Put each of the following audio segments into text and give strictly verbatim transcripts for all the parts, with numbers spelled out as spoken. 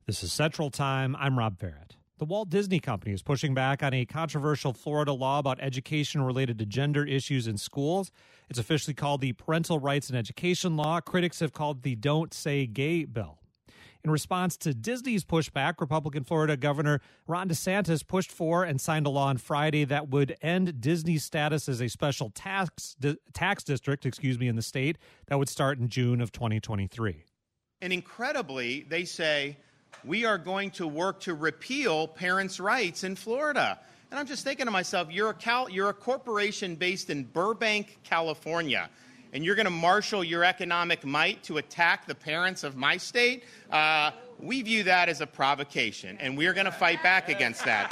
This is Central Time. I'm Rob Barrett. The Walt Disney Company is pushing back on a controversial Florida law about education related to gender issues in schools. It's officially called the Parental Rights and Education Law. Critics have called the Don't Say Gay bill. In response to Disney's pushback, Republican Florida Governor Ron DeSantis pushed for and signed a law on Friday that would end Disney's status as a special tax di- tax district, excuse me, in the state that would start in June of twenty twenty-three. And incredibly, they say, we are going to work to repeal parents' rights in Florida. And I'm just thinking to myself, you're a, Cal- you're a corporation based in Burbank, California, and you're going to marshal your economic might to attack the parents of my state? Uh, we view that as a provocation, and we are going to fight back against that.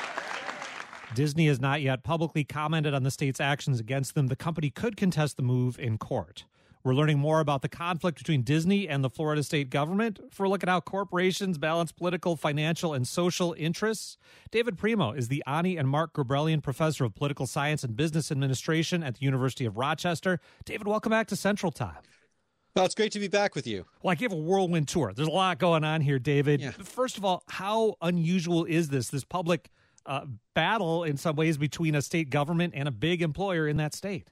Disney has not yet publicly commented on the state's actions against them. The company could contest the move in court. We're learning more about the conflict between Disney and the Florida state government. For a look at how corporations balance political, financial, and social interests, David Primo is the Ani and Mark Gabrelian Professor of Political Science and Business Administration at the University of Rochester. David, welcome back to Central Time. Well, it's great to be back with you. Well, I gave a whirlwind tour. There's a lot going on here, David. Yeah. First of all, how unusual is this, this public uh, battle in some ways between a state government and a big employer in that state?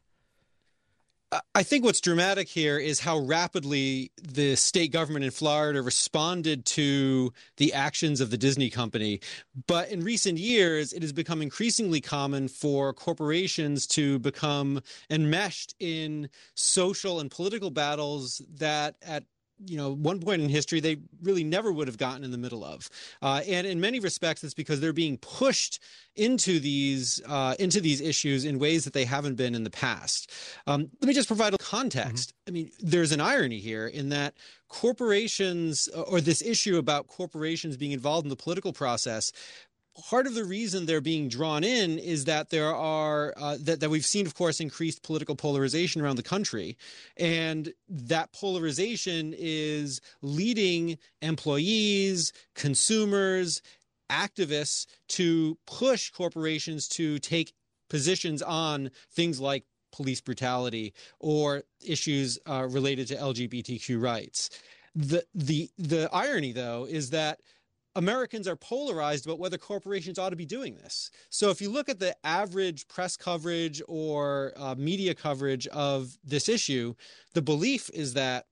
I think what's dramatic here is how rapidly the state government in Florida responded to the actions of the Disney company. But in recent years, it has become increasingly common for corporations to become enmeshed in social and political battles that at you know, one point in history, they really never would have gotten in the middle of. Uh, and in many respects, it's because they're being pushed into these uh, into these issues in ways that they haven't been in the past. Um, let me just provide a context. Mm-hmm. I mean, there's an irony here in that corporations, or this issue about corporations being involved in the political process, part of the reason they're being drawn in is that there are uh, that, that we've seen, of course, increased political polarization around the country. And that polarization is leading employees, consumers, activists to push corporations to take positions on things like police brutality or issues uh, related to L G B T Q rights. The, the, the irony, though, is that Americans are polarized about whether corporations ought to be doing this. So if you look at the average press coverage or uh, media coverage of this issue, the belief is that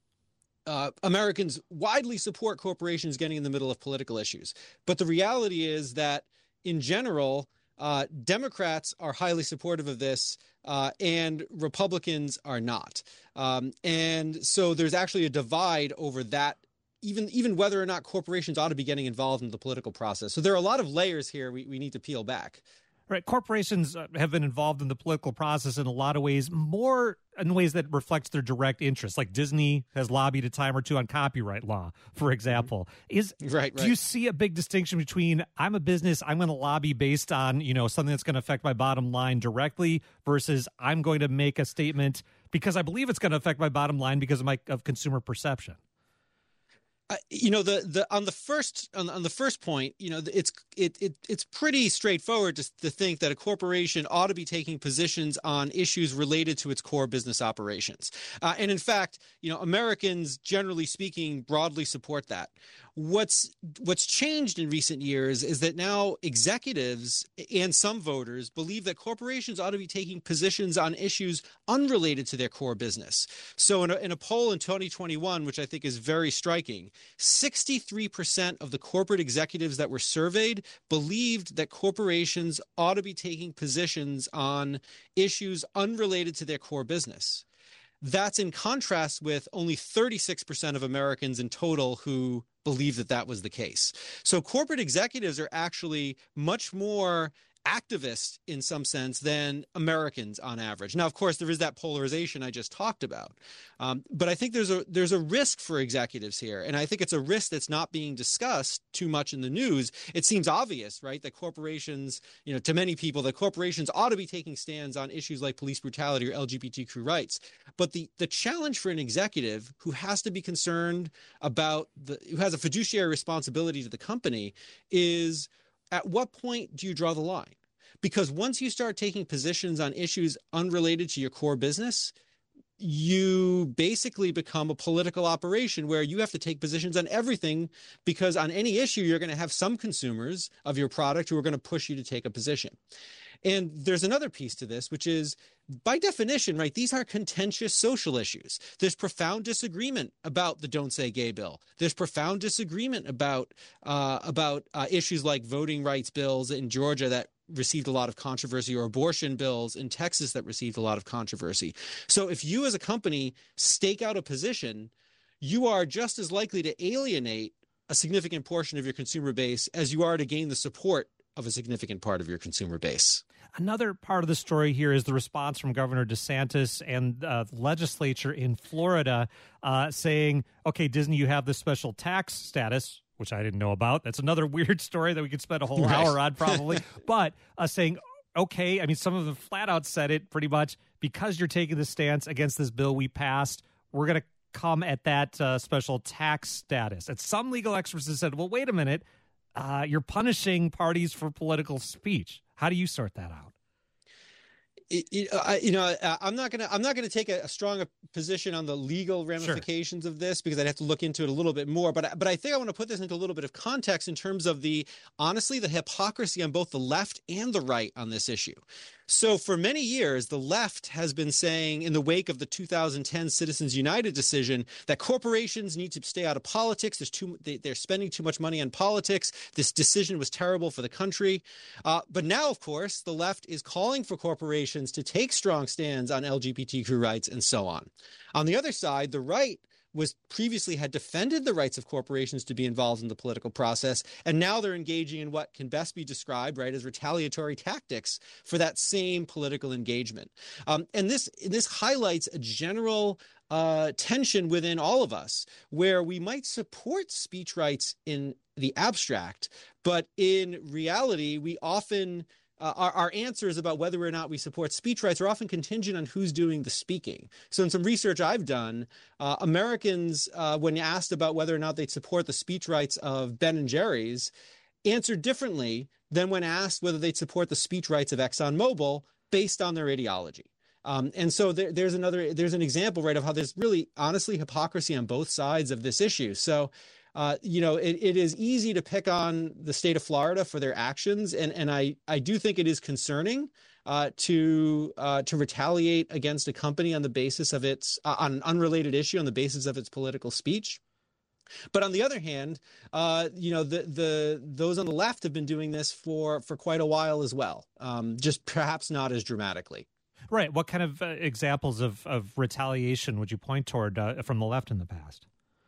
uh, Americans widely support corporations getting in the middle of political issues. But the reality is that in general, uh, Democrats are highly supportive of this uh, and Republicans are not. Um, and so there's actually a divide over that Even even whether or not corporations ought to be getting involved in the political process. So there are a lot of layers here we, we need to peel back. Right. Corporations have been involved in the political process in a lot of ways, more in ways that reflects their direct interests. Like Disney has lobbied a time or two on copyright law, for example. Is right, right. Do you see a big distinction between I'm a business, I'm going to lobby based on, you know, something that's going to affect my bottom line directly versus I'm going to make a statement because I believe it's going to affect my bottom line because of my of consumer perception? Uh, you know, the the on the first on, on the first point, you know, it's it, it it's pretty straightforward to, to think that a corporation ought to be taking positions on issues related to its core business operations. Uh, and in fact, you know, Americans, generally speaking, broadly support that. What's what's changed in recent years is that now executives and some voters believe that corporations ought to be taking positions on issues unrelated to their core business. So in a, in a poll in twenty twenty-one, which I think is very striking, sixty-three percent of the corporate executives that were surveyed believed that corporations ought to be taking positions on issues unrelated to their core business. That's in contrast with only thirty-six percent of Americans in total who believe that that was the case. So corporate executives are actually much more activist in some sense than Americans on average. Now, of course, there is that polarization I just talked about. Um, but I think there's a there's a risk for executives here. And I think it's a risk that's not being discussed too much in the news. It seems obvious, right, that corporations, you know, to many people, that corporations ought to be taking stands on issues like police brutality or L G B T Q rights. But the the challenge for an executive who has to be concerned about the who has a fiduciary responsibility to the company is, at what point do you draw the line? Because once you start taking positions on issues unrelated to your core business, you basically become a political operation where you have to take positions on everything, because on any issue, you're going to have some consumers of your product who are going to push you to take a position. And there's another piece to this, which is, by definition, right, these are contentious social issues. There's profound disagreement about the Don't Say Gay bill. There's profound disagreement about uh, about uh, issues like voting rights bills in Georgia that received a lot of controversy, or abortion bills in Texas that received a lot of controversy. So if you as a company stake out a position, you are just as likely to alienate a significant portion of your consumer base as you are to gain the support of a significant part of your consumer base. Another part of the story here is the response from Governor DeSantis and uh, the legislature in Florida uh, saying, okay, Disney, you have this special tax status, which I didn't know about. That's another weird story that we could spend a whole right. hour on probably. But uh, saying, okay, I mean, some of them flat out said it pretty much, because you're taking the stance against this bill we passed, we're going to come at that uh, special tax status. And some legal experts have said, well, wait a minute, uh, you're punishing parties for political speech. How do you sort that out? It, it, I, you know, I'm not gonna. I'm not gonna take a, a strong position on the legal ramifications sure. of this, because I'd have to look into it a little bit more. But but I think I want to put this into a little bit of context in terms of the honestly the hypocrisy on both the left and the right on this issue. So for many years, the left has been saying, in the wake of the two thousand ten Citizens United decision, that corporations need to stay out of politics. There's too, they, they're spending too much money on politics. This decision was terrible for the country. Uh, but now, of course, the left is calling for corporations to take strong stands on L G B T Q rights and so on. On the other side, the right was previously had defended the rights of corporations to be involved in the political process, and now they're engaging in what can best be described, right, as retaliatory tactics for that same political engagement. Um, and this this highlights a general uh, tension within all of us, where we might support speech rights in the abstract, but in reality, we often Uh, our, our answers about whether or not we support speech rights are often contingent on who's doing the speaking. So in some research I've done, uh, Americans, uh, when asked about whether or not they'd support the speech rights of Ben and Jerry's, answered differently than when asked whether they'd support the speech rights of ExxonMobil based on their ideology. Um, and so there, there's another, there's an example, right, of how there's really, honestly, hypocrisy on both sides of this issue. So Uh, you know, it, it is easy to pick on the state of Florida for their actions, and and I I do think it is concerning uh, to uh, to retaliate against a company on the basis of its uh, on an unrelated issue on the basis of its political speech. But on the other hand, uh, you know, the the those on the left have been doing this for for quite a while as well, um, just perhaps not as dramatically. Right. What kind of uh, examples of of retaliation would you point toward uh, from the left in the past?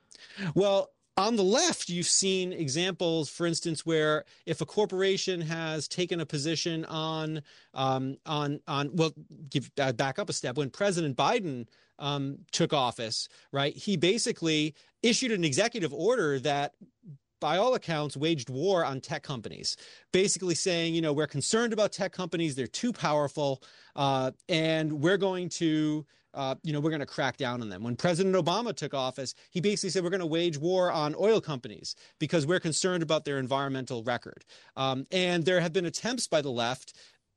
Well, on the left, you've seen examples, for instance, where if a corporation has taken a position on, um, on, on, well, give, uh, back up a step. When President Biden um, took office, right, he basically issued an executive order that, by all accounts, waged war on tech companies, basically saying, you know, we're concerned about tech companies. They're too powerful, uh, and we're going to Uh, you know, we're going to crack down on them. When President Obama took office, he basically said we're going to wage war on oil companies because we're concerned about their environmental record. Um, and there have been attempts by the left,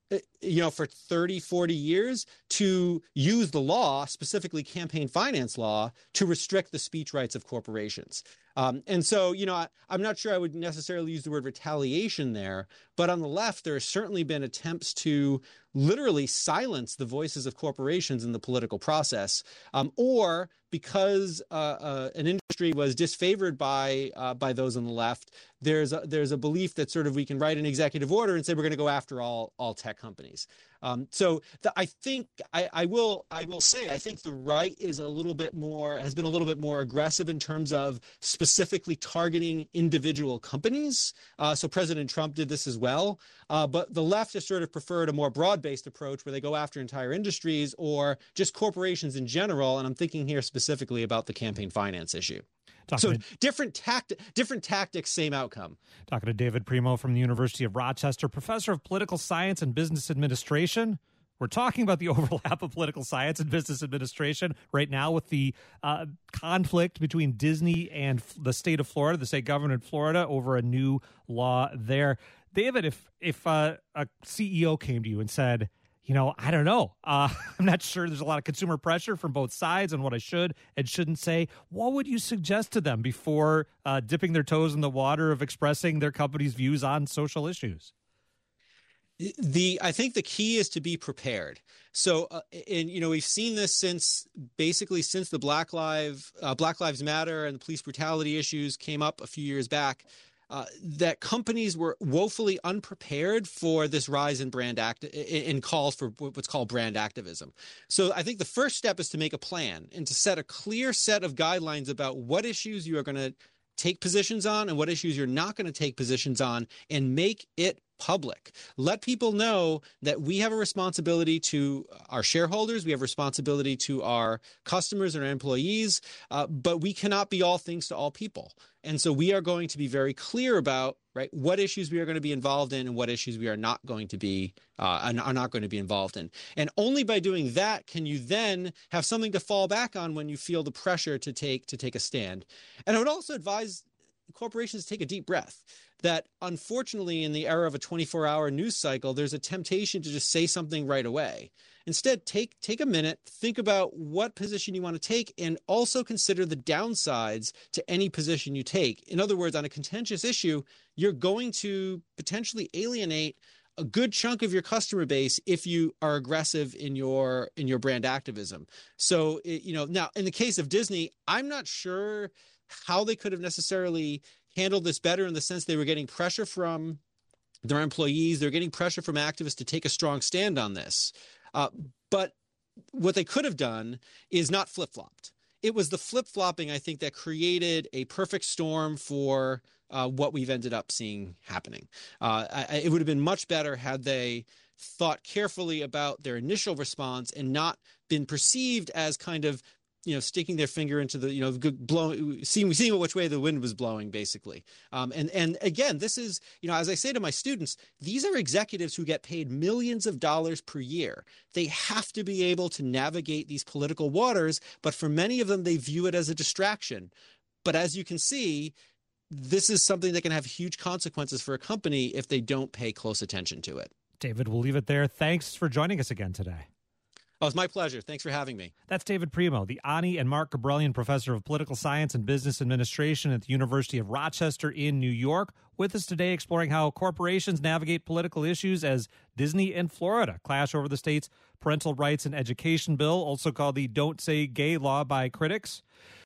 you know, for thirty, forty years to use the law, specifically campaign finance law, to restrict the speech rights of corporations. Um, and so, you know, I, I'm not sure I would necessarily use the word retaliation there, but on the left, there has certainly been attempts to literally silence the voices of corporations in the political process, um, or because uh, uh, an industry was disfavored by uh, by those on the left, there's a, there's a belief that sort of we can write an executive order and say we're going to go after all all tech companies. Um, so the, I think I, I will I will say I think the right is a little bit more has been a little bit more aggressive in terms of specifically targeting individual companies. Uh, so President Trump did this as well, uh, but the left has sort of preferred a more broad-based approach where they go after entire industries or just corporations in general. And I'm thinking here specifically about the campaign finance issue. Talking so to, different tact, different tactics, same outcome. Talking to David Primo from the University of Rochester, professor of political science and business administration. We're talking about the overlap of political science and business administration right now with the uh, conflict between Disney and the state of Florida, the state government in Florida, over a new law there. David, if if uh, a C E O came to you and said, You know, I don't know. Uh, I'm not sure. There's a lot of consumer pressure from both sides on what I should and shouldn't say. What would you suggest to them before uh, dipping their toes in the water of expressing their company's views on social issues? The I think the key is to be prepared. So, uh, and you know, we've seen this since basically since the Black Lives uh, Black Lives Matter and the police brutality issues came up a few years back. Uh, that companies were woefully unprepared for this rise in brand act in calls for what's called brand activism. So I think the first step is to make a plan and to set a clear set of guidelines about what issues you are going to take positions on and what issues you're not going to take positions on, and make it public. Let people know that we have a responsibility to our shareholders, we have responsibility to our customers and our employees, uh, but we cannot be all things to all people. And so we are going to be very clear about right what issues we are going to be involved in and what issues we are not going to be uh, are not going to be involved in. And only by doing that can you then have something to fall back on when you feel the pressure to take to take a stand. And I would also advise corporations to take a deep breath. That unfortunately, in the era of a twenty-four hour news cycle, there's a temptation to just say something right away. Instead, take take a minute, think about what position you want to take, and also consider the downsides to any position you take. In other words, on a contentious issue, you're going to potentially alienate a good chunk of your customer base if you are aggressive in your in your brand activism. So, you know, now in the case of Disney, I'm not sure how they could have necessarily handled this better, in the sense they were getting pressure from their employees. They're getting pressure from activists to take a strong stand on this. Uh, but what they could have done is not flip-flopped. It was the flip-flopping, I think, that created a perfect storm for uh, what we've ended up seeing happening. Uh, I, it would have been much better had they thought carefully about their initial response and not been perceived as kind of you know, sticking their finger into the, you know, blowing, seeing, seeing which way the wind was blowing, basically. Um, and, and again, this is, you know, as I say to my students, these are executives who get paid millions of dollars per year. They have to be able to navigate these political waters, but for many of them, they view it as a distraction. But as you can see, this is something that can have huge consequences for a company if they don't pay close attention to it. David, we'll leave it there. Thanks for joining us again today. Oh, it's my pleasure. Thanks for having me. That's David Primo, the Ani and Mark Gabrelian Professor of Political Science and Business Administration at the University of Rochester in New York, with us today exploring how corporations navigate political issues as Disney and Florida clash over the state's parental rights and education bill, also called the Don't Say Gay law by critics.